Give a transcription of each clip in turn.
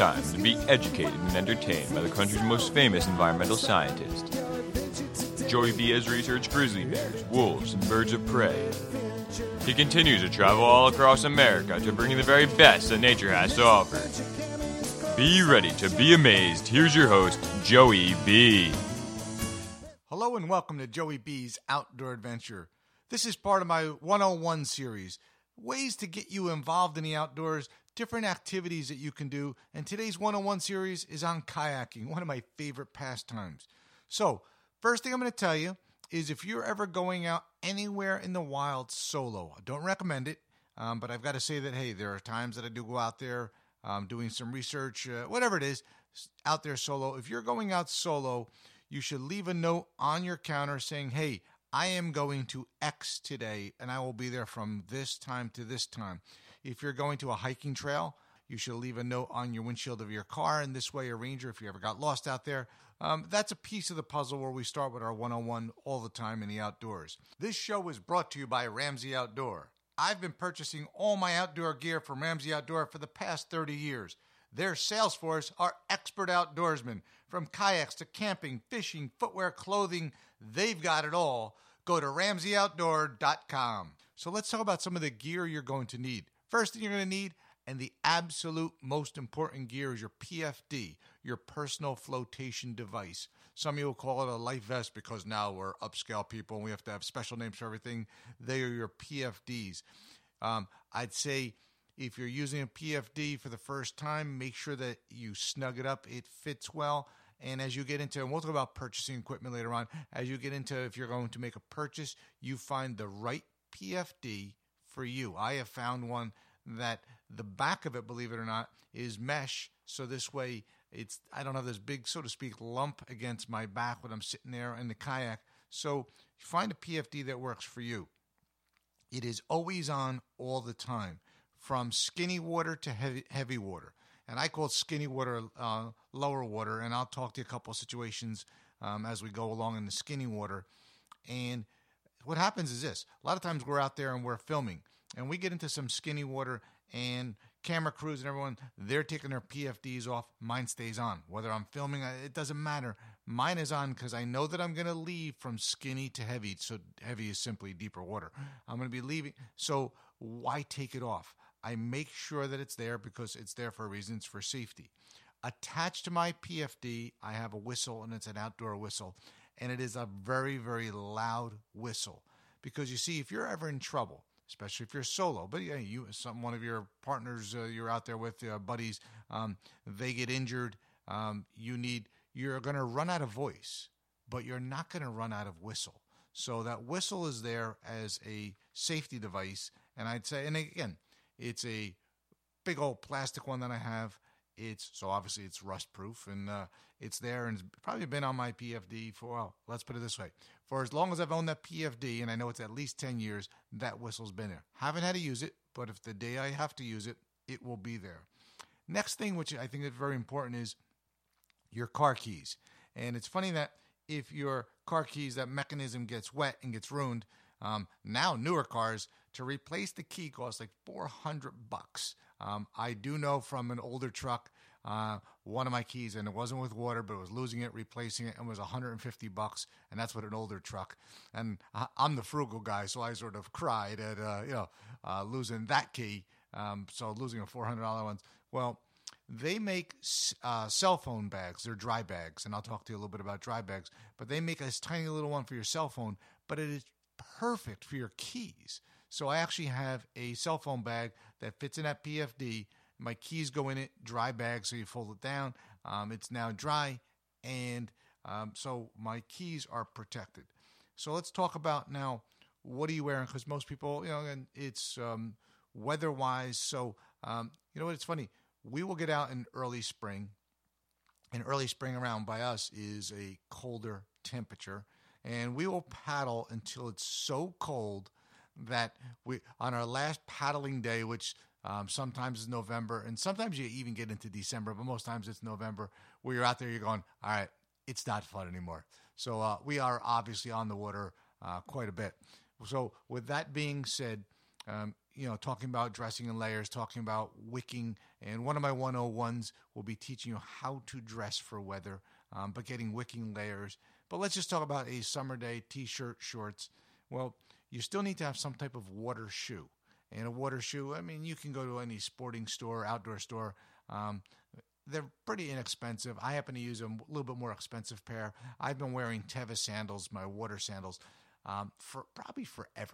time to be educated and entertained by the country's most famous environmental scientist. Joey B has researched grizzly bears, wolves, and birds of prey. He continues to travel all across America to bring you the very best that nature has to offer. Be ready to be amazed. Here's your host, Joey B. Hello and welcome to Joey B's Outdoor Adventure. This is part of my 101 series, ways to get you involved in the outdoors, different activities that you can do, and today's 101 series is on kayaking, one of my favorite pastimes. So, first thing I'm going to tell you is if you're ever going out anywhere in the wild solo, I don't recommend it, but I've got to say that, hey, there are times that I do go out there doing some research, whatever it is, out there solo. If you're going out solo, you should leave a note on your counter saying, hey, I am going to X today, and I will be there from this time to this time. If you're going to a hiking trail, you should leave a note on your windshield of your car, and this way a ranger, if you ever got lost out there, that's a piece of the puzzle where we start with our 101 all the time in the outdoors. This show is brought to you by Ramsey Outdoor. I've been purchasing all my outdoor gear from Ramsey Outdoor for the past 30 years. Their sales force are expert outdoorsmen. From kayaks to camping, fishing, footwear, clothing, they've got it all. Go to RamseyOutdoor.com. So let's talk about some of the gear you're going to need. First thing you're going to need, and the absolute most important gear, is your PFD, your personal flotation device. Some of you will call it a life vest because now we're upscale people and we have to have special names for everything. They are your PFDs. I'd say if you're using a PFD for the first time, make sure that you snug it up, it fits well. And as you get into, and we'll talk about purchasing equipment later on, as you get into, if you're going to make a purchase, you find the right PFD for you. I have found one that the back of it, believe it or not, is mesh. So this way, I don't have this big, so to speak, lump against my back when I'm sitting there in the kayak. So find a PFD that works for you. It is always on all the time, from skinny water to heavy water. And I call it skinny water lower water, and I'll talk to you a couple of situations as we go along in the skinny water. And what happens is this. A lot of times we're out there and we're filming, and we get into some skinny water, and camera crews and everyone, they're taking their PFDs off. Mine stays on. Whether I'm filming, it doesn't matter. Mine is on because I know that I'm going to leave from skinny to heavy. So heavy is simply deeper water. I'm going to be leaving. So why take it off? I make sure that it's there because it's there for a reason. It's for safety. Attached to my PFD, I have a whistle, and it's an outdoor whistle. And it is a very, very loud whistle. Because you see, if you're ever in trouble, especially if you're solo, but one of your partners you're out there with, buddies, they get injured, you're going to run out of voice, but you're not going to run out of whistle. So that whistle is there as a safety device. And I'd say, and again, it's a big old plastic one that I have. So obviously it's rust proof, and it's there, and it's probably been on my PFD for, well, let's put it this way. For as long as I've owned that PFD, and I know it's at least 10 years, that whistle's been there. Haven't had to use it, but if the day I have to use it, it will be there. Next thing, which I think is very important, is your car keys. And it's funny that if your car keys, that mechanism gets wet and gets ruined, now newer cars, to replace the key costs like $400. I do know from an older truck, one of my keys, and it wasn't with water, but it was losing it, replacing it, and it was $150, and that's with an older truck. And I'm the frugal guy, so I sort of cried at losing that key. So losing a $400 one. Well, they make cell phone bags. They're dry bags, and I'll talk to you a little bit about dry bags. But they make this tiny little one for your cell phone, but it is perfect for your keys. So I actually have a cell phone bag that fits in that PFD. My keys go in it, dry bag, so you fold it down. It's now dry, and so my keys are protected. So let's talk about now, what are you wearing? Because most people, and it's weather-wise. So, you know what, it's funny. We will get out in early spring, and early spring around by us is a colder temperature, and we will paddle until it's so cold that on our last paddling day, which sometimes is November, and sometimes you even get into December, but most times it's November, where you're out there, you're going, all right, it's not fun anymore. So we are obviously on the water quite a bit. So with that being said, talking about dressing in layers, talking about wicking. And one of my 101s will be teaching you how to dress for weather, but getting wicking layers. But let's just talk about a summer day, t-shirt, shorts. Well, you still need to have some type of water shoe. And a water shoe, you can go to any sporting store, outdoor store. They're pretty inexpensive. I happen to use a little bit more expensive pair. I've been wearing Teva sandals, my water sandals, for probably forever.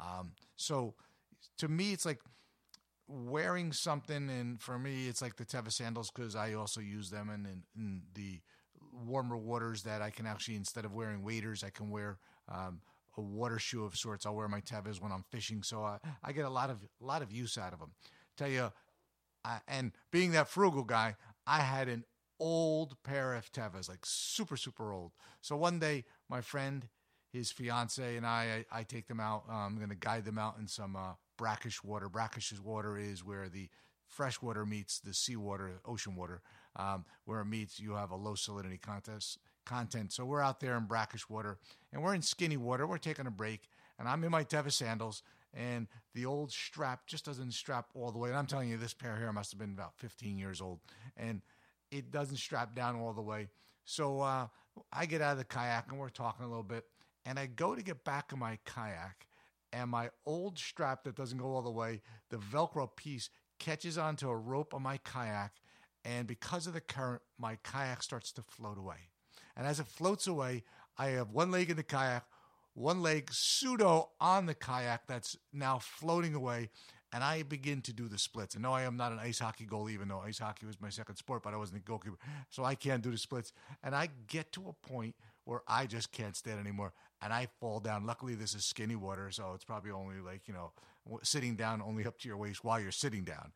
So to me, it's like wearing something, and for me, it's like the Teva sandals because I also use them in the warmer waters that I can actually, instead of wearing waders, I can wear a water shoe of sorts. I'll wear my Tevas when I'm fishing, so I get a lot of use out of them. Tell you, and being that frugal guy, I had an old pair of Tevas, like super, super old. So one day, my friend, his fiance, and I take them out. I'm going to guide them out in some brackish water. Brackish water is where the fresh water meets the seawater, ocean water. Where it meets, you have a low salinity content. So we're out there in brackish water, and we're in skinny water. We're taking a break, and I'm in my Teva sandals, and the old strap just doesn't strap all the way. And I'm telling you, this pair here must have been about 15 years old, and it doesn't strap down all the way. So I get out of the kayak, and we're talking a little bit, and I go to get back in my kayak, and my old strap that doesn't go all the way, the Velcro piece catches onto a rope on my kayak, and because of the current, my kayak starts to float away. And as it floats away, I have one leg in the kayak, one leg pseudo on the kayak that's now floating away, and I begin to do the splits. And no, I am not an ice hockey goalie, even though ice hockey was my second sport, but I wasn't a goalkeeper, so I can't do the splits. And I get to a point where I just can't stand anymore, and I fall down. Luckily, this is skinny water, so it's probably only sitting down only up to your waist while you're sitting down.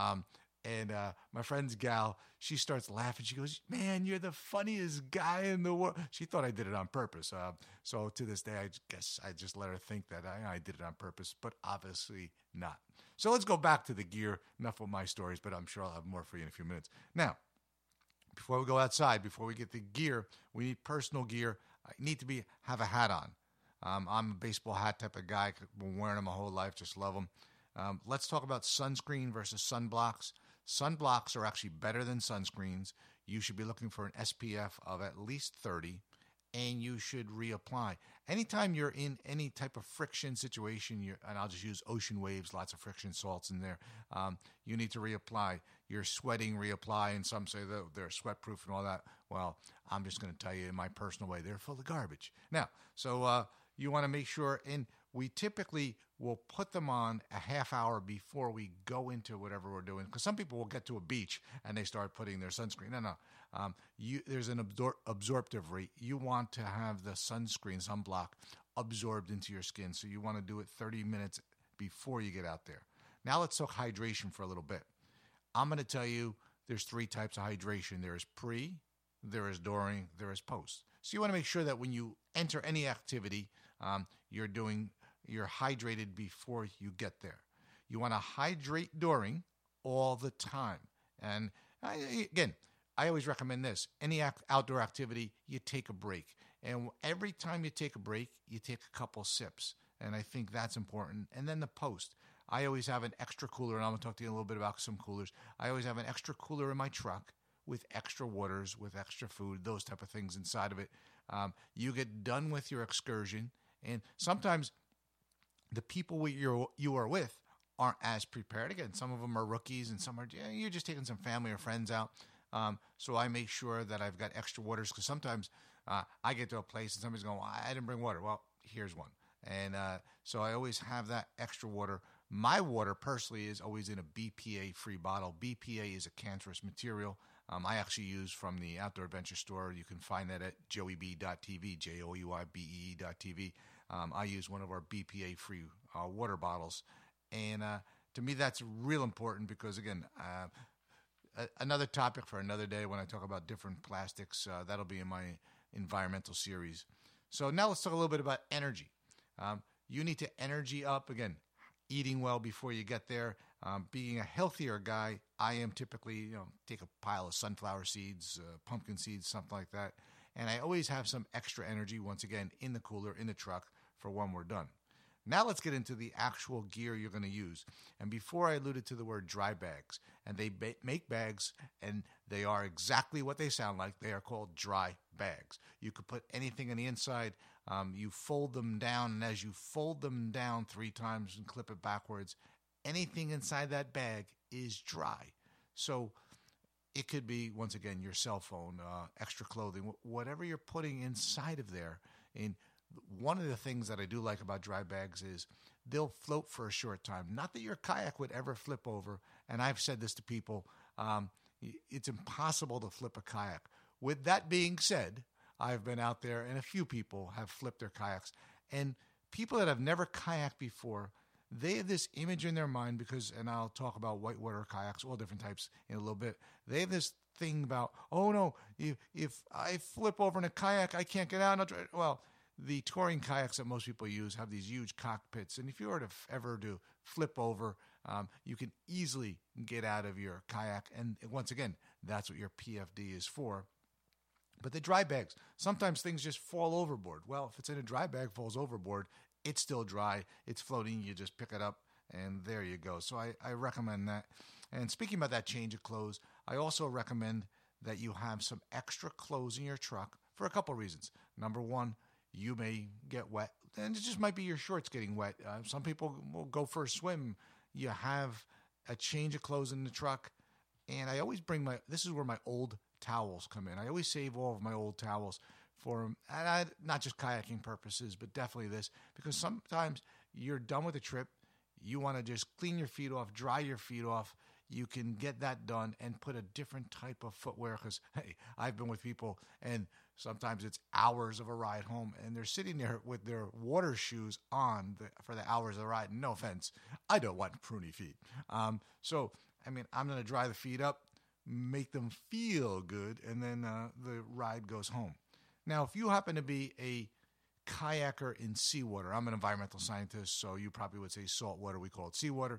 And my friend's gal, she starts laughing. She goes, "Man, you're the funniest guy in the world." She thought I did it on purpose. So to this day, I guess I just let her think that I did it on purpose, but obviously not. So let's go back to the gear. Enough of my stories, but I'm sure I'll have more for you in a few minutes. Now, before we go outside, before we get the gear, we need personal gear. I need to have a hat on. I'm a baseball hat type of guy. I've been wearing them my whole life. Just love them. Let's talk about sunscreen versus sunblocks. Sunblocks are actually better than sunscreens. You should be looking for an SPF of at least 30, and you should reapply. Anytime you're in any type of friction situation, and I'll just use ocean waves, lots of friction salts in there, you need to reapply. You're sweating, reapply, and some say that they're sweat-proof and all that. Well, I'm just going to tell you in my personal way, they're full of garbage. Now, so you want to make sure, and we typically will put them on a half hour before we go into whatever we're doing, because some people will get to a beach and they start putting their sunscreen. No. There's an absorptive rate. You want to have the sunblock absorbed into your skin, so you want to do it 30 minutes before you get out there. Now let's talk hydration for a little bit. I'm going to tell you there's 3 types of hydration. There is pre, there is during, there is post. So you want to make sure that when you enter any activity, you're hydrated before you get there. You want to hydrate during all the time. And I always recommend this. Any outdoor activity, you take a break. And every time you take a break, you take a couple sips. And I think that's important. And then the post. I always have an extra cooler, and I'm going to talk to you a little bit about some coolers. I always have an extra cooler in my truck with extra waters, with extra food, those type of things inside of it. You get done with your excursion, and sometimes the people you are with aren't as prepared. Again, some of them are rookies, and some are, you're just taking some family or friends out. So I make sure that I've got extra waters, because sometimes I get to a place and somebody's going, "Well, I didn't bring water." Well, here's one. And so I always have that extra water. My water personally is always in a BPA-free bottle. BPA is a cancerous material. I actually use from the Outdoor Adventure Store. You can find that at joeybee.tv, JOEYBE.tv. I use one of our BPA-free water bottles. And to me, that's real important because, again, another topic for another day when I talk about different plastics. That'll be in my environmental series. So now let's talk a little bit about energy. You need to energy up, again, eating well before you get there. Being a healthier guy, I am typically, take a pile of sunflower seeds, pumpkin seeds, something like that. And I always have some extra energy, once again, in the cooler, in the truck, for when we're done. Now let's get into the actual gear you're going to use. And before I alluded to the word dry bags, and they make bags, and they are exactly what they sound like. They are called dry bags. You could put anything on the inside. You fold them down, and as you fold them down 3 times and clip it backwards, anything inside that bag is dry. So it could be, once again, your cell phone, extra clothing, whatever you're putting inside of there. And one of the things that I do like about dry bags is they'll float for a short time. Not that your kayak would ever flip over, and I've said this to people, it's impossible to flip a kayak. With that being said, I've been out there, and a few people have flipped their kayaks. And people that have never kayaked before, they have this image in their mind because, and I'll talk about whitewater kayaks, all different types in a little bit. They have this thing about, oh no, if I flip over in a kayak, I can't get out. Well, the touring kayaks that most people use have these huge cockpits, and if you were to ever to flip over, you can easily get out of your kayak. And once again, that's what your PFD is for. But the dry bags, sometimes things just fall overboard. Well, if it's in a dry bag, falls overboard, it's still dry, it's floating, you just pick it up, and there you go. So I recommend that. And speaking about that change of clothes, I also recommend that you have some extra clothes in your truck for a couple reasons. Number one, you may get wet, and it just might be your shorts getting wet. Some people will go for a swim. You have a change of clothes in the truck, and I always bring this is where my old towels come in. I always save all of my old towels for, and not just kayaking purposes, but definitely this, because sometimes you're done with the trip, you want to just clean your feet off, dry your feet off. You can get that done and put a different type of footwear, because, hey, I've been with people, and sometimes it's hours of a ride home, and they're sitting there with their water shoes on for the hours of the ride. No offense, I don't want pruny feet. So, I mean, I'm going to dry the feet up, make them feel good, and then the ride goes home. Now, if you happen to be a kayaker in seawater, I'm an environmental scientist, so you probably would say saltwater. We call it seawater.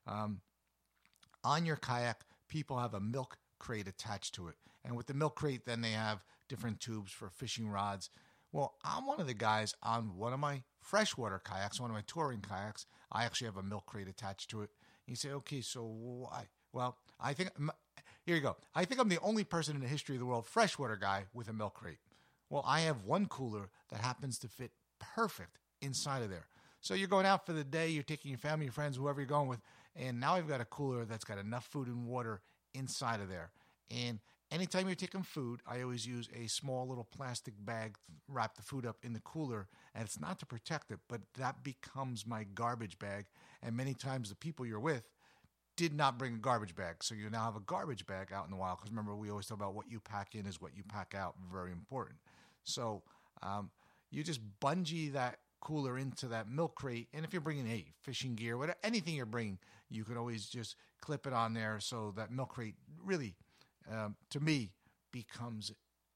On your kayak, people have a milk crate attached to it. And with the milk crate, then they have different tubes for fishing rods. Well, I'm one of the guys on one of my freshwater kayaks, one of my touring kayaks. I actually have a milk crate attached to it. And you say, okay, so why? Well, here you go. I think I'm the only person in the history of the world, freshwater guy, with a milk crate. Well, I have one cooler that happens to fit perfect inside of there. So you're going out for the day, you're taking your family, your friends, whoever you're going with, and now I've got a cooler that's got enough food and water inside of there. And anytime you're taking food, I always use a small little plastic bag, wrap the food up in the cooler, and it's not to protect it, but that becomes my garbage bag. And many times the people you're with did not bring a garbage bag, so you now have a garbage bag out in the wild, because remember, we always talk about what you pack in is what you pack out, very important. So you just bungee that cooler into that milk crate, and if you're bringing fishing gear, whatever, anything you're bringing, you can always just clip it on there. So that milk crate really, to me, becomes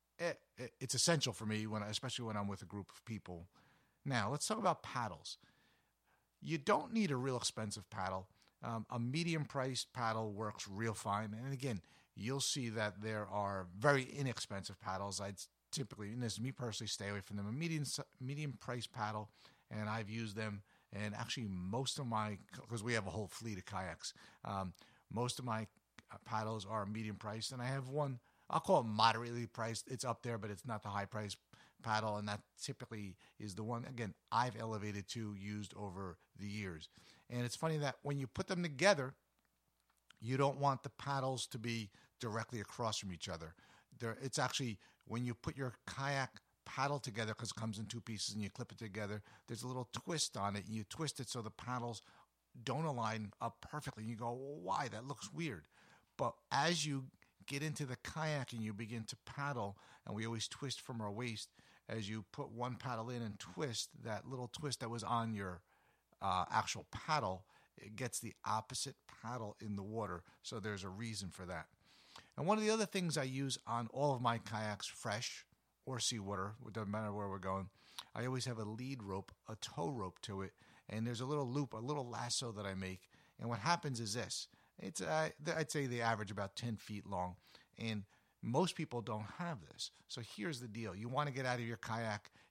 it's essential for me especially when I'm with a group of people. Now let's talk about paddles. You don't need a real expensive paddle. A medium-priced paddle works real fine, and again, you'll see that there are very inexpensive paddles. I'd typically, and this is me personally, stay away from them. A medium price paddle, and I've used them. And actually, most of because we have a whole fleet of kayaks, most of my paddles are medium priced, and I have one, I'll call it moderately priced. It's up there, but it's not the high price paddle, and that typically is the one, again, I've elevated to, used over the years. And it's funny that when you put them together, you don't want the paddles to be directly across from each other. It's actually, when you put your kayak paddle together, because it comes in 2 pieces and you clip it together, there's a little twist on it, and you twist it so the paddles don't align up perfectly. And you go, well, why? That looks weird. But as you get into the kayak and you begin to paddle, and we always twist from our waist, as you put one paddle in and twist, that little twist that was on your actual paddle, it gets the opposite paddle in the water. So there's a reason for that. And one of the other things I use on all of my kayaks, fresh or seawater, it doesn't matter where we're going, I always have a lead rope, a tow rope to it, and there's a little loop, a little lasso that I make. And what happens is this. It's I'd say they average about 10 feet long, and most people don't have this. So here's the deal. You want to get out of your kayak,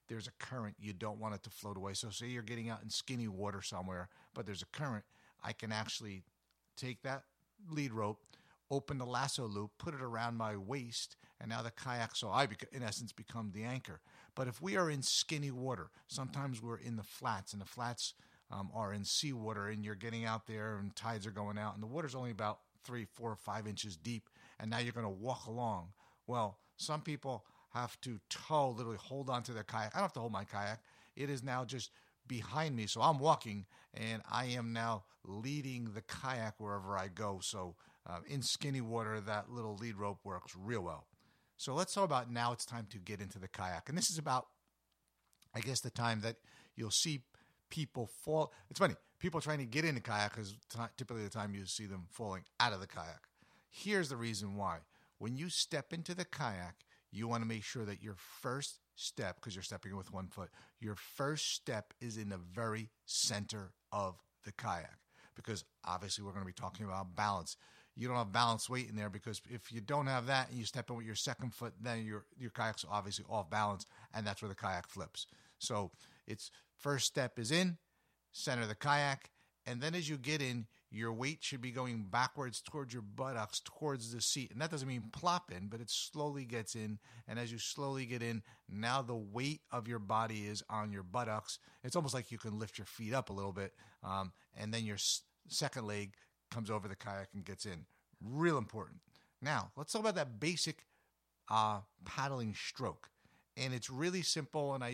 there's a current, you don't want it to float away. So say you're getting out in skinny water somewhere, but there's a current, I can actually take that lead rope, open the lasso loop, put it around my waist, and now the kayak, so I, in essence, become the anchor. But if we are in skinny water, sometimes we're in the flats, and the flats are in seawater, and you're getting out there, and tides are going out, and the water's only about 3, 4, 5 inches deep, and now you're going to walk along. Well, some people have to tow, literally hold on to their kayak. I don't have to hold my kayak. It is now just behind me, so I'm walking, and I am now leading the kayak wherever I go. So in skinny water, that little lead rope works real well. So let's talk about now it's time to get into the kayak. And this is about, I guess, the time that you'll see people fall. It's funny, people trying to get in the kayak is typically the time you see them falling out of the kayak. Here's the reason why. When you step into the kayak, you want to make sure that your first step, because you're stepping with one foot, your first step is in the very center of the kayak. Because obviously we're going to be talking about balance. You don't have balance weight in there, because if you don't have that and you step in with your second foot, then your kayak's obviously off balance, and that's where the kayak flips. So it's first step is in, center of the kayak, and then as you get in, your weight should be going backwards towards your buttocks, towards the seat. And that doesn't mean plop in, but it slowly gets in. And as you slowly get in, now the weight of your body is on your buttocks. It's almost like you can lift your feet up a little bit. And then your second leg comes over the kayak and gets in. Real important. Now, let's talk about that basic paddling stroke. And it's really simple. And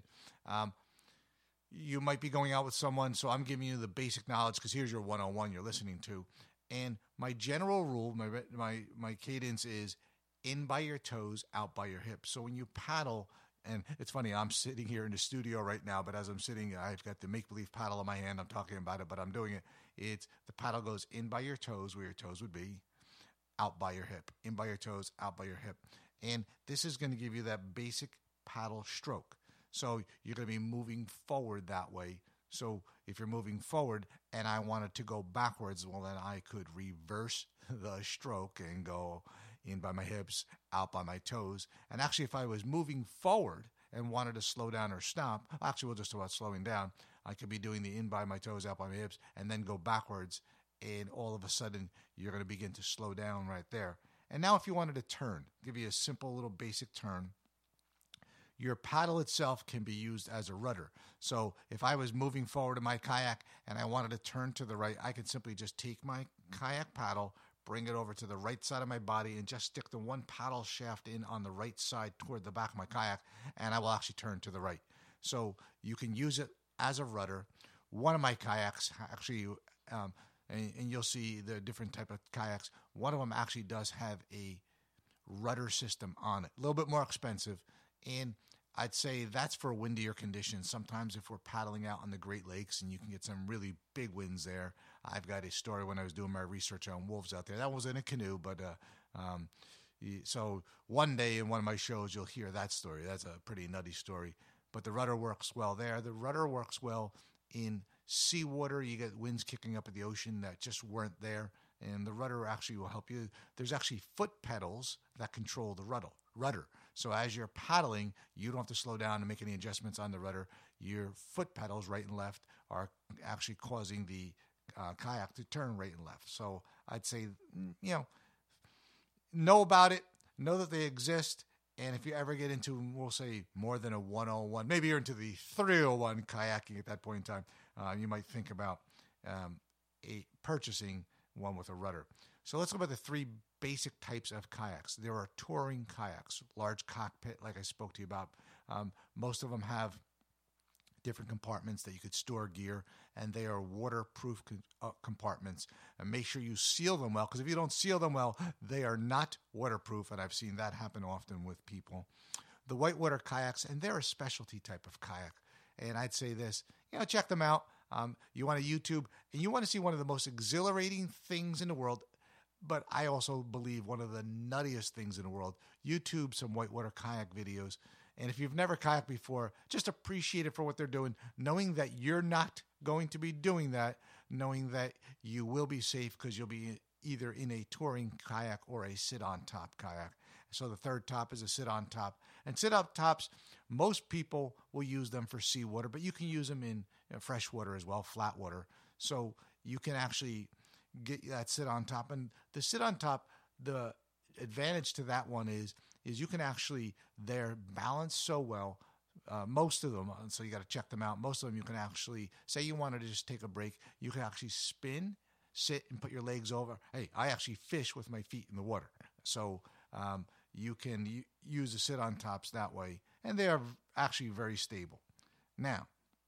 you might be going out with someone, so I'm giving you the basic knowledge because here's your 101 you're listening to. And my general rule, my cadence is in by your toes, out by your hips. So when you paddle, and it's funny, I'm sitting here in the studio right now, but as I'm sitting, I've got the make-believe paddle in my hand. I'm talking about it, but I'm doing it. It's the paddle goes in by your toes, where your toes would be, out by your hip. In by your toes, out by your hip. And this is going to give you that basic paddle stroke. So you're going to be moving forward that way. So if you're moving forward and I wanted to go backwards, well, then I could reverse the stroke and go in by my hips, out by my toes. And actually, if I was moving forward and wanted to slow down or stop, actually, we'll just talk about slowing down. I could be doing the in by my toes, out by my hips, and then go backwards. And all of a sudden, you're going to begin to slow down right there. And now if you wanted to turn, give you a simple little basic turn. Your paddle itself can be used as a rudder. So if I was moving forward in my kayak and I wanted to turn to the right, I could simply just take my kayak paddle, bring it over to the right side of my body, and just stick the one paddle shaft in on the right side toward the back of my kayak, and I will actually turn to the right. So you can use it as a rudder. One of my kayaks actually, and you'll see the different type of kayaks, one of them actually does have a rudder system on it. A little bit more expensive, and I'd say that's for windier conditions. Sometimes if we're paddling out on the Great Lakes and you can get some really big winds there. I've got a story when I was doing my research on wolves out there. That was in a canoe, but so one day in one of my shows you'll hear that story. That's a pretty nutty story. But the rudder works well there. The rudder works well in seawater. You get winds kicking up at the ocean that just weren't there. And the rudder actually will help you. There's actually foot pedals that control the rudder. So as you're paddling, you don't have to slow down and make any adjustments on the rudder. Your foot pedals, right and left, are actually causing the kayak to turn right and left. So I'd say, know about it, know that they exist. And if you ever get into, we'll say, more than a 101, maybe you're into the 301 kayaking at that point in time, you might think about purchasing one with a rudder. So let's talk about the three basic types of kayaks. There are touring kayaks, large cockpit, like I spoke to you about. Most of them have different compartments that you could store gear, and they are waterproof compartments. And make sure you seal them well, because if you don't seal them well, they are not waterproof, and I've seen that happen often with people. The whitewater kayaks, and they're a specialty type of kayak. And I'd say this, check them out. You want to YouTube, and you want to see one of the most exhilarating things in the world, but I also believe one of the nuttiest things in the world. YouTube some whitewater kayak videos. And if you've never kayaked before, just appreciate it for what they're doing, knowing that you're not going to be doing that, knowing that you will be safe because you'll be either in a touring kayak or a sit-on-top kayak. So the third top is a sit-on top. And sit-up tops, most people will use them for seawater, but you can use them in fresh water as well, flat water. So you can actually get that sit on top. And the sit on top, the advantage to that one is you can actually, they're balanced so well. Most of them, so you got to check them out. Most of them you can actually, say you wanted to just take a break, you can actually spin, sit, and put your legs over. Hey, I actually fish with my feet in the water. So you can use the sit on tops that way, and they are actually very stable. Now,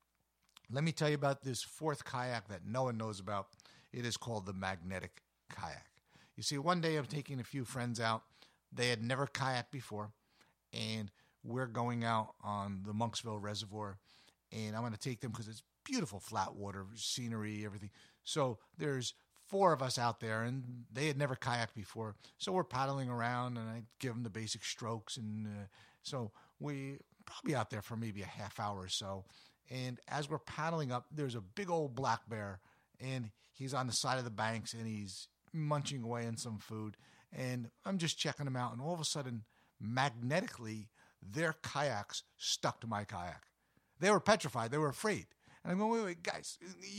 let me tell you about this fourth kayak that no one knows about. It is called the magnetic kayak. You see, one day I'm taking a few friends out. They had never kayaked before, and we're going out on the Monksville Reservoir, and I'm going to take them because it's beautiful flat water, scenery, everything. So there's 4 of us out there, and they had never kayaked before. So we're paddling around, and I give them the basic strokes, and so we probably out there for maybe a half hour or so. And as we're paddling up, there's a big old black bear, and he's on the side of the banks, and he's munching away on some food. And I'm just checking him out, and all of a sudden, magnetically, their kayaks stuck to my kayak. They were petrified. They were afraid. And I'm going, wait, guys,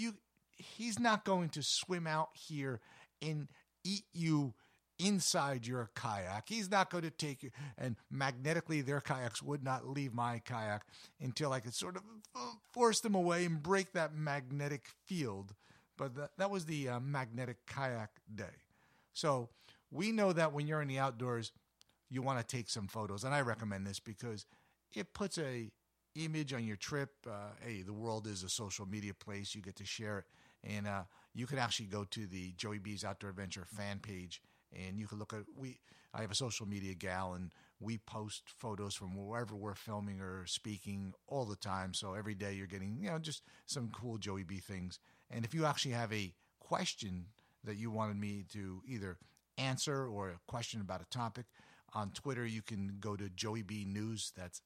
he's not going to swim out here and eat you inside your kayak. He's not going to take you. And magnetically, their kayaks would not leave my kayak until I could sort of force them away and break that magnetic field. But that was the magnetic kayak day. So we know that when you're in the outdoors, you want to take some photos. And I recommend this because it puts a image on your trip. Hey, the world is a social media place. You get to share it. And you can actually go to the Joey B's Outdoor Adventure fan page, and you can look at I have a social media gal, and we post photos from wherever we're filming or speaking all the time. So every day you're getting, just some cool Joey B things. And if you actually have a question that you wanted me to either answer or a question about a topic, on Twitter, you can go to Joey B News. That's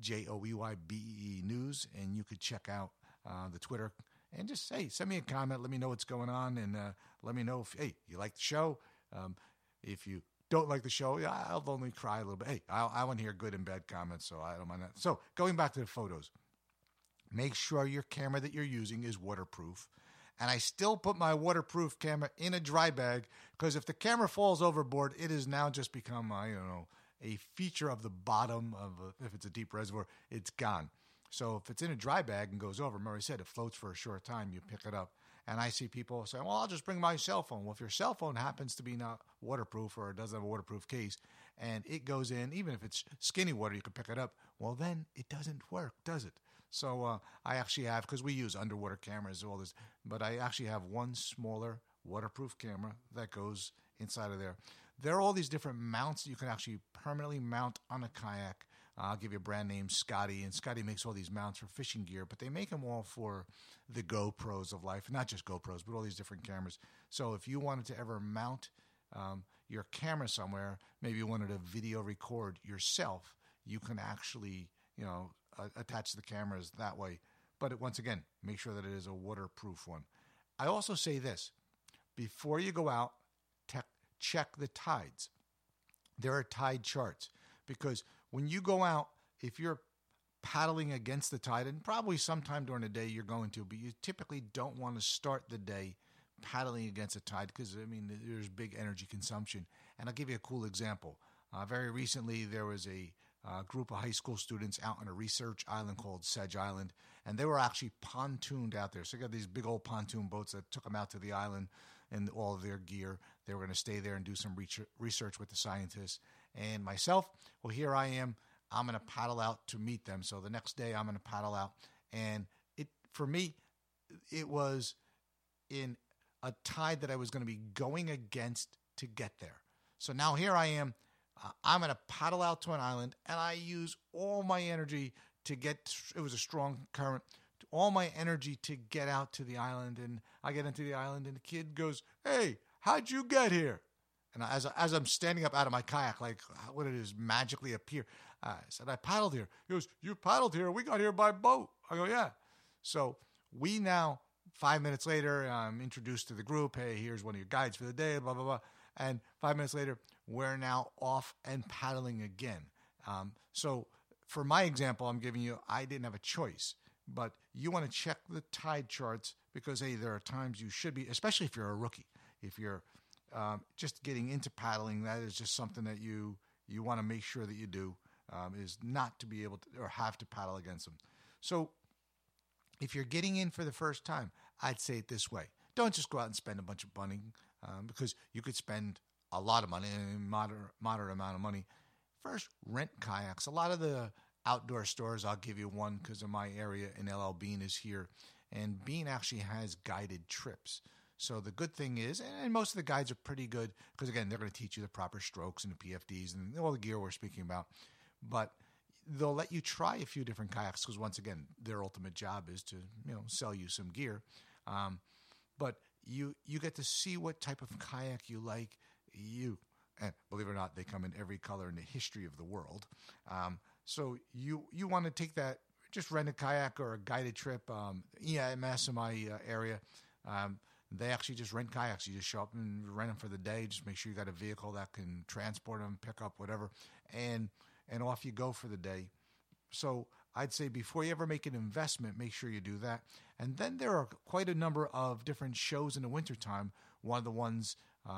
JOEYBEE News. And you could check out the Twitter and just, hey, send me a comment. Let me know what's going on. And let me know if, hey, you like the show. If you don't like the show, I'll only cry a little bit. Hey, I want to hear good and bad comments, so I don't mind that. So going back to the photos, make sure your camera that you're using is waterproof. And I still put my waterproof camera in a dry bag because if the camera falls overboard, it has now just become, a feature of the bottom of if it's a deep reservoir, it's gone. So if it's in a dry bag and goes over, Murray said it floats for a short time, you pick it up. And I see people saying, well, I'll just bring my cell phone. Well, if your cell phone happens to be not waterproof or it doesn't have a waterproof case and it goes in, even if it's skinny water, you can pick it up. Well, then it doesn't work, does it? So I actually have, because we use underwater cameras, all this, but I actually have one smaller waterproof camera that goes inside of there. There are all these different mounts that you can actually permanently mount on a kayak. I'll give you a brand name, Scotty, and Scotty makes all these mounts for fishing gear, but they make them all for the GoPros of life, not just GoPros, but all these different cameras. So if you wanted to ever mount your camera somewhere, maybe you wanted to video record yourself, you can actually, attach the cameras that way. But once again, make sure that it is a waterproof one. I also say this, before you go out, check the tides. There are tide charts because when you go out, if you're paddling against the tide, and probably sometime during the day you're going to, but you typically don't want to start the day paddling against a tide because, there's big energy consumption. And I'll give you a cool example. Very recently, there was a group of high school students out on a research island called Sedge Island, and they were actually pontooned out there. So they got these big old pontoon boats that took them out to the island and all of their gear. They were going to stay there and do some research with the scientists. And myself, well, here I am. I'm going to paddle out to meet them. So the next day I'm going to paddle out. And for me, it was in a tide that I was going to be going against to get there. So now here I am. I'm going to paddle out to an island, and I use all my energy to get, it was a strong current, all my energy to get out to the island. And I get into the island, and the kid goes, hey, how'd you get here? And as I'm standing up out of my kayak, like, what it is, magically appear. I said, I paddled here. He goes, you paddled here? We got here by boat. I go, yeah. So we now, 5 minutes later, I'm introduced to the group. Hey, here's one of your guides for the day, blah, blah, blah. And 5 minutes later, we're now off and paddling again. So for my example, I'm giving you, I didn't have a choice. But you want to check the tide charts because, hey, there are times you should be, especially if you're a rookie. If you're just getting into paddling, that is just something that you want to make sure that you do, is not to be able to or have to paddle against them. So if you're getting in for the first time, I'd say it this way. Don't just go out and spend a bunch of money because you could spend a lot of money, a moderate amount of money. First, rent kayaks. A lot of the outdoor stores, I'll give you one because of my area in LL Bean is here. And Bean actually has guided trips. So the good thing is, and most of the guides are pretty good because, again, they're going to teach you the proper strokes and the PFDs and all the gear we're speaking about. But they'll let you try a few different kayaks because, once again, their ultimate job is to sell you some gear. But you get to see what type of kayak you like. And believe it or not, they come in every color in the history of the world. So you want to take that, just rent a kayak or a guided trip. EMS in my area, they actually just rent kayaks. You just show up and rent them for the day. Just make sure you got a vehicle that can transport them, pick up, whatever, and off you go for the day. So I'd say before you ever make an investment, make sure you do that. And then there are quite a number of different shows in the wintertime. One of the ones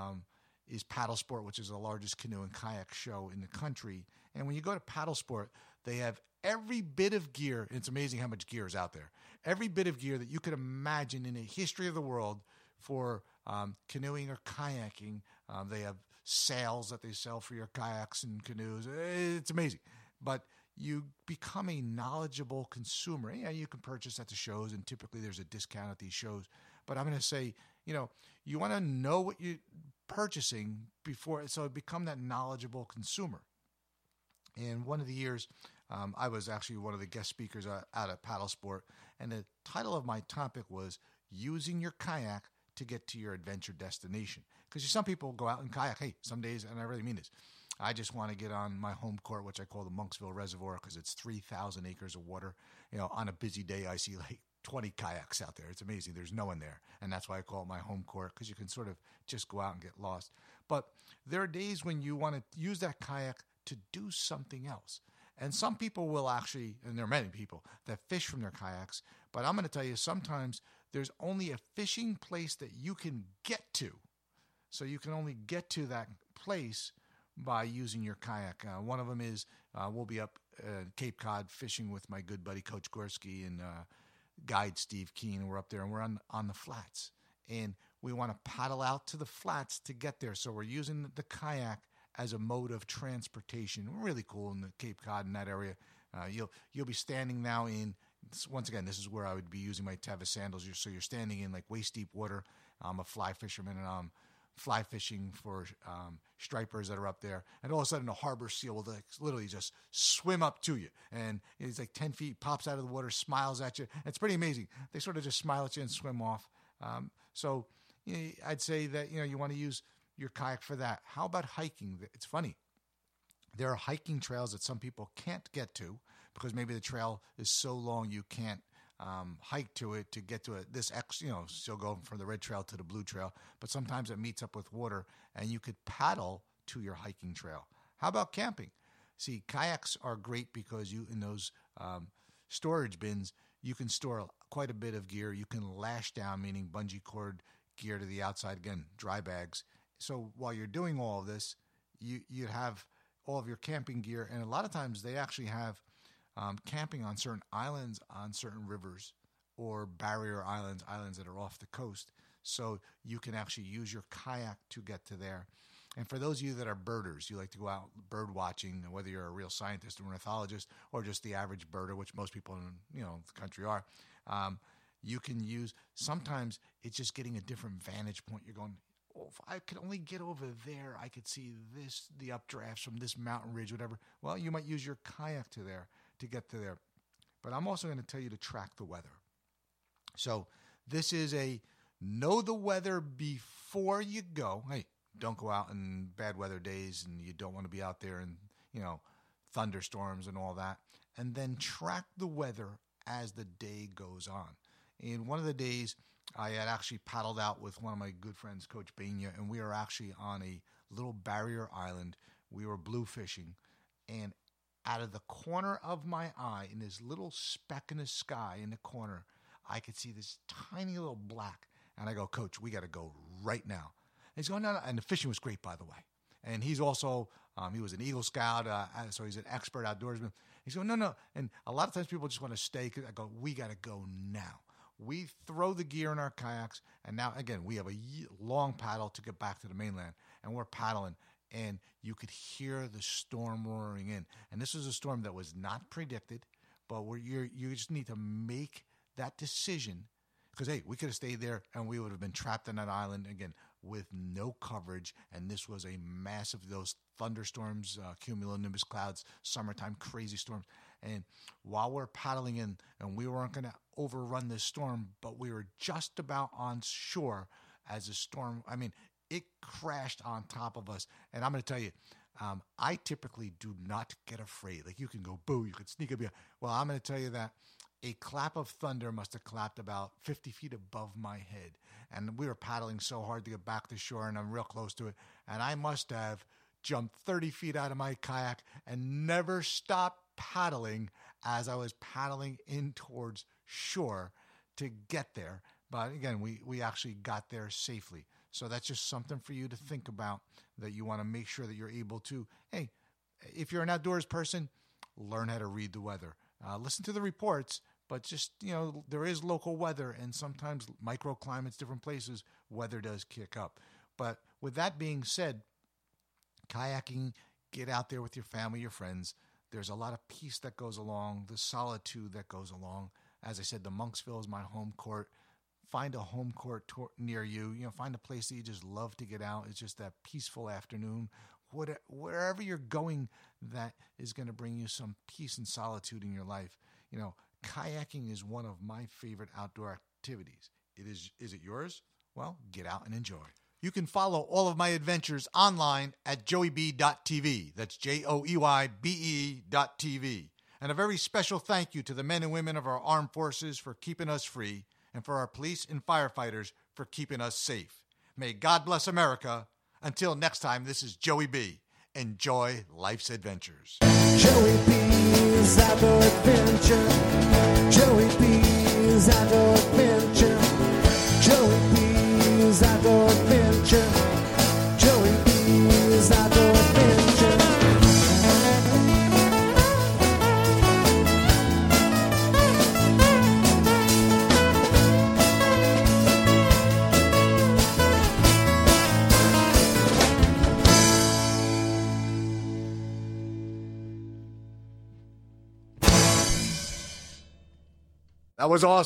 is Paddle Sport, which is the largest canoe and kayak show in the country. And when you go to Paddle Sport, they have every bit of gear. It's amazing how much gear is out there. Every bit of gear that you could imagine in the history of the world for canoeing or kayaking. They have sails that they sell for your kayaks and canoes. It's amazing. But you become a knowledgeable consumer. Yeah, you can purchase at the shows, and typically there's a discount at these shows. But I'm going to say, you want to know what you're purchasing before, so become that knowledgeable consumer. And one of the years, I was actually one of the guest speakers out at Paddle Sport, and the title of my topic was Using Your Kayak to Get to Your Adventure Destination. Because some people go out and kayak. Hey, some days, and I really mean this, I just want to get on my home court, which I call the Monksville Reservoir, because it's 3,000 acres of water. On a busy day, I see like 20 kayaks out there. It's amazing. There's no one there. And that's why I call it my home court, because you can sort of just go out and get lost. But there are days when you want to use that kayak to do something else. And some people will actually, and there are many people that fish from their kayaks, but I'm going to tell you, sometimes there's only a fishing place that you can get to. So you can only get to that place by using your kayak. One of them is we'll be up Cape Cod fishing with my good buddy Coach Gorski and guide Steve Keene. We're up there and we're on the flats. And we want to paddle out to the flats to get there. So we're using the kayak as a mode of transportation. Really cool in the Cape Cod in that area. You'll be standing now in, once again, this is where I would be using my Teva sandals. So you're standing in like waist deep water. I'm a fly fisherman and I'm fly fishing for stripers that are up there. And all of a sudden a harbor seal will literally just swim up to you. And he's like 10 feet, pops out of the water, smiles at you. It's pretty amazing. They sort of just smile at you and swim off. So I'd say that, you want to use your kayak for that. How about hiking? It's funny. There are hiking trails that some people can't get to because maybe the trail is so long you can't hike to it to get to it. So go from the red trail to the blue trail, but sometimes it meets up with water and you could paddle to your hiking trail. How about camping? See, kayaks are great because in those storage bins, you can store quite a bit of gear. You can lash down, meaning bungee cord gear to the outside, again, dry bags. So while you're doing all of this, you have all of your camping gear. And a lot of times they actually have camping on certain islands, on certain rivers, or barrier islands that are off the coast. So you can actually use your kayak to get to there. And for those of you that are birders, you like to go out bird watching, whether you're a real scientist or ornithologist or just the average birder, which most people in the country are, you can use, sometimes it's just getting a different vantage point. You're going, if I could only get over there, I could see the updrafts from this mountain ridge, whatever. Well, you might use your kayak to get to there. But I'm also going to tell you to track the weather. So this is a know the weather before you go. Hey, don't go out in bad weather days and you don't want to be out there in, thunderstorms and all that. And then track the weather as the day goes on. And one of the days I had actually paddled out with one of my good friends, Coach Bania, and we were actually on a little barrier island. We were blue fishing, and out of the corner of my eye, in this little speck in the sky in the corner, I could see this tiny little black. And I go, Coach, we got to go right now. And he's going, no. And the fishing was great, by the way. And he's also, he was an Eagle Scout, so he's an expert outdoorsman. He's going, no. And a lot of times people just want to stay. I go, we got to go now. We throw the gear in our kayaks, and now, again, we have a long paddle to get back to the mainland. And we're paddling, and you could hear the storm roaring in. And this was a storm that was not predicted, but you just need to make that decision. Because, hey, we could have stayed there, and we would have been trapped on that island, again, with no coverage. And this was a massive, those thunderstorms, cumulonimbus clouds, summertime crazy storms. And while we're paddling in, and we weren't going to overrun this storm, but we were just about on shore as the storm, it crashed on top of us. And I'm going to tell you, I typically do not get afraid. Like, you can go, boo, you could sneak up. Well, I'm going to tell you that a clap of thunder must have clapped about 50 feet above my head. And we were paddling so hard to get back to shore, and I'm real close to it. And I must have jumped 30 feet out of my kayak and never stopped paddling as I was paddling in towards shore to get there. But again, we actually got there safely. So that's just something for you to think about, that you want to make sure that you're able to, hey, if you're an outdoors person, learn how to read the weather. Listen to the reports, but just, there is local weather, and sometimes microclimates, different places, weather does kick up. But with that being said, kayaking, get out there with your family, your friends. There's a lot of peace that goes along, the solitude that goes along. As I said, the Monksville is my home court. Find a home court near you. Find a place that you just love to get out. It's just that peaceful afternoon. Wherever you're going, that is going to bring you some peace and solitude in your life. Kayaking is one of my favorite outdoor activities. Is it yours? Well, get out and enjoy. You can follow all of my adventures online at joeyb.tv. That's JOEYBE.tv. And a very special thank you to the men and women of our armed forces for keeping us free, and for our police and firefighters for keeping us safe. May God bless America. Until next time, this is Joey B. Enjoy life's adventures. Joey B's Outdoor Adventure. Joey B's Outdoor Adventure. Joey B's Outdoor Adventure. Joey B's Outdoor Adventure. That was awesome.